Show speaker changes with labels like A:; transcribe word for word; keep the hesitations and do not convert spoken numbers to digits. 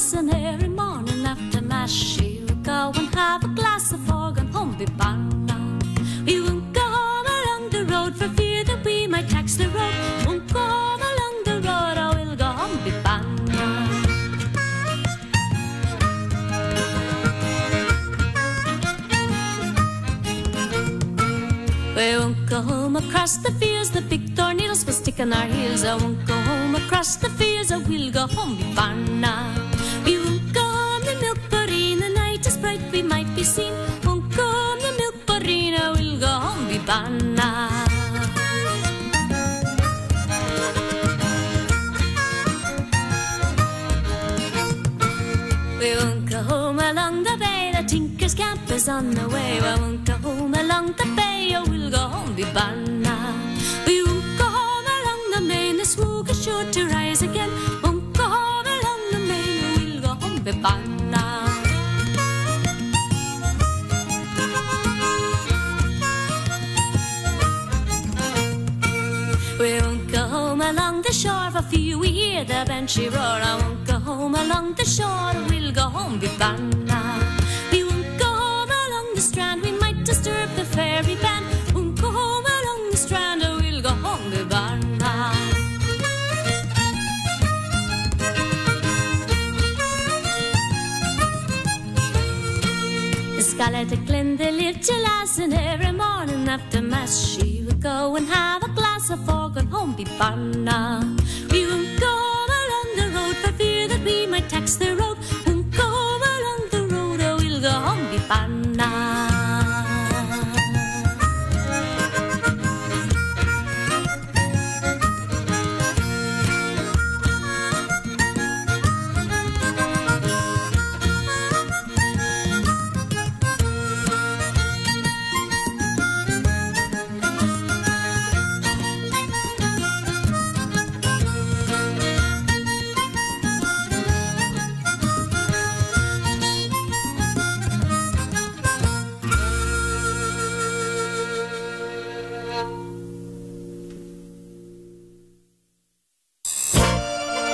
A: mass, and every morning after mass she would go and have a glass of fog and home be banna. We won't go home along the road for fear that we might tax the road. Won't go home along the road, I will go home be banna. We won't go home across the fields, the big tornadoes will stick on our heels. I won't go home across the fields, I will go home be banna. We won't go home the milk bareen, the night is bright, we might be seen. Won't go home the milk bareen, I will go home be banna. We won't go home along the bay, the Tinker's camp is on the way. I won't go home along the bay, I will go home be banna. We won't go home along the main, the swoog is sure to rise again. Won't go home along the main, I will go home be banna. We won't go home along the shore, for fear we hear the banshee roar. I won't go home along the shore, we'll go home be banna. We won't go home along the strand, we might disturb the fairy band. Won't go home along the strand, we'll go home be banna. Scarlet Glenda lived till last, and every morning after mass she would go and have a glass of fog and home be banna.